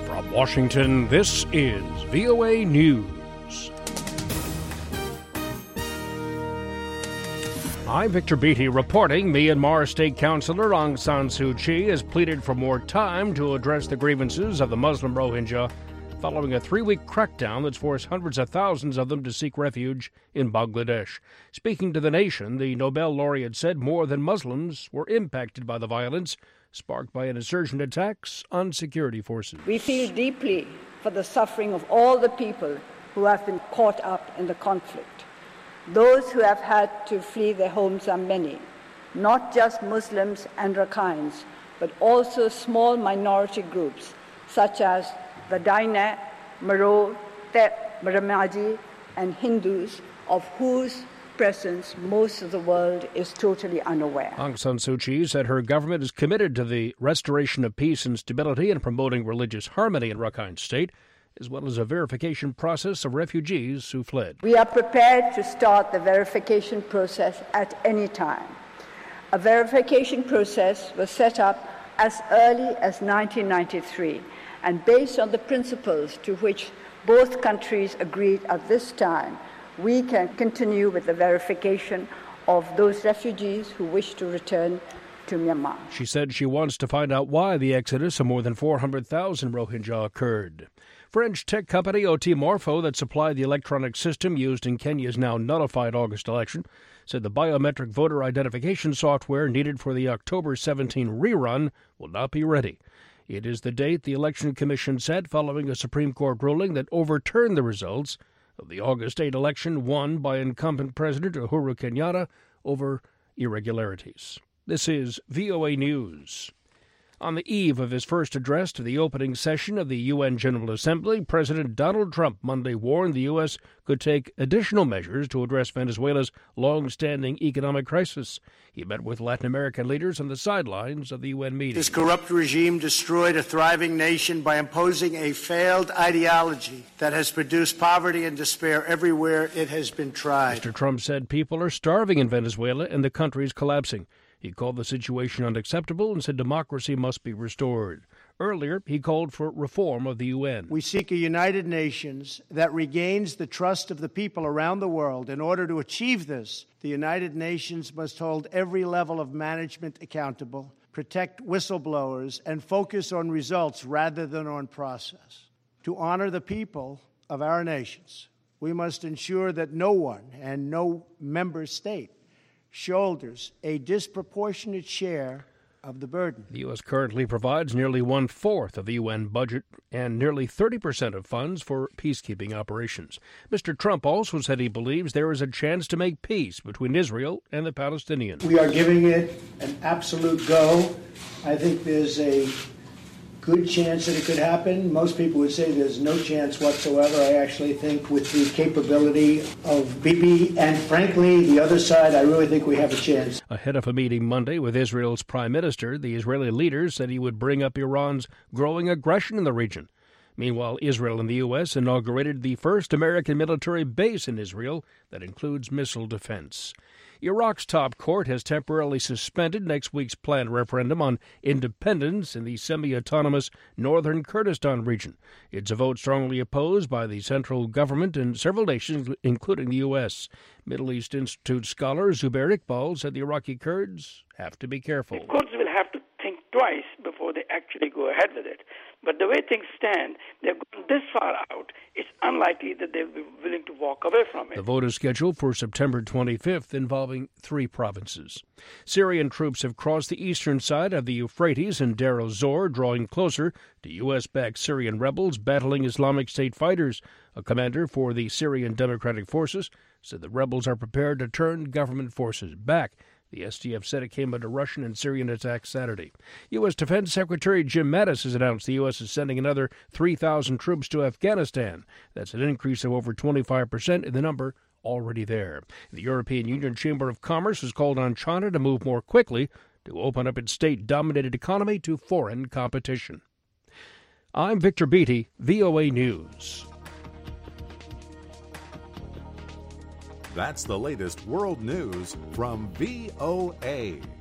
From Washington, this is VOA News. I'm Victor Beatty reporting. Myanmar State Councillor Aung San Suu Kyi has pleaded for more time to address the grievances of the Muslim Rohingya following a 3-week crackdown that's forced hundreds of thousands of them to seek refuge in Bangladesh. Speaking to the nation, the Nobel laureate said more than Muslims were impacted by the violence sparked by insurgent attacks on security forces. We feel deeply for the suffering of all the people who have been caught up in the conflict. Those who have had to flee their homes are many, not just Muslims and Rakhines, but also small minority groups such as the Daina, Maro, Tep, Ramaji, and Hindus, of whose presence most of the world is totally unaware. Aung San Suu Kyi said her government is committed to the restoration of peace and stability and promoting religious harmony in Rakhine State, as well as a verification process of refugees who fled. We are prepared to start the verification process at any time. A verification process was set up as early as 1993, and based on the principles to which both countries agreed at this time, we can continue with the verification of those refugees who wish to return to Myanmar. She said she wants to find out why the exodus of more than 400,000 Rohingya occurred. French tech company OT Morpho, that supplied the electronic system used in Kenya's now nullified August election, said the biometric voter identification software needed for the October 17 rerun will not be ready. It is the date the Election Commission set following a Supreme Court ruling that overturned the results of the August 8 election won by incumbent President Uhuru Kenyatta over irregularities. This is VOA News. On the eve of his first address to the opening session of the UN General Assembly, President Donald Trump Monday warned the U.S. could take additional measures to address Venezuela's long-standing economic crisis. He met with Latin American leaders on the sidelines of the UN meeting. This corrupt regime destroyed a thriving nation by imposing a failed ideology that has produced poverty and despair everywhere it has been tried. Mr. Trump said people are starving in Venezuela and the country is collapsing. He called the situation unacceptable and said democracy must be restored. Earlier, he called for reform of the UN. We seek a United Nations that regains the trust of the people around the world. In order to achieve this, the United Nations must hold every level of management accountable, protect whistleblowers, and focus on results rather than on process. To honor the people of our nations, we must ensure that no one and no member state shoulders a disproportionate share of the burden. The U.S. currently provides nearly 1/4 of the UN budget and nearly 30% of funds for peacekeeping operations. Mr. Trump also said he believes there is a chance to make peace between Israel and the Palestinians. We are giving it an absolute go. I think there's a good chance that it could happen. Most people would say there's no chance whatsoever. I actually think with the capability of Bibi and, frankly, the other side, I really think we have a chance. Ahead of a meeting Monday with Israel's prime minister, the Israeli leader said he would bring up Iran's growing aggression in the region. Meanwhile, Israel and the U.S. inaugurated the first American military base in Israel that includes missile defense. Iraq's top court has temporarily suspended next week's planned referendum on independence in the semi-autonomous northern Kurdistan region. It's a vote strongly opposed by the central government and several nations, including the U.S. Middle East Institute scholar Zubair Iqbal said the Iraqi Kurds have to be careful. The Kurds will have to think twice before they actually go ahead with it. But the way things stand, they've gone this far out, it's unlikely that they'll be willing to walk away from it. The vote is scheduled for September 25th, involving 3 provinces. Syrian troops have crossed the eastern side of the Euphrates in Deir el-Zor, drawing closer to U.S.-backed Syrian rebels battling Islamic State fighters. A commander for the Syrian Democratic Forces said the rebels are prepared to turn government forces back. The SDF said it came under Russian and Syrian attacks Saturday. U.S. Defense Secretary Jim Mattis has announced the U.S. is sending another 3,000 troops to Afghanistan. That's an increase of over 25% in the number already there. The European Union Chamber of Commerce has called on China to move more quickly to open up its state-dominated economy to foreign competition. I'm Victor Beatty, VOA News. That's the latest world news from VOA.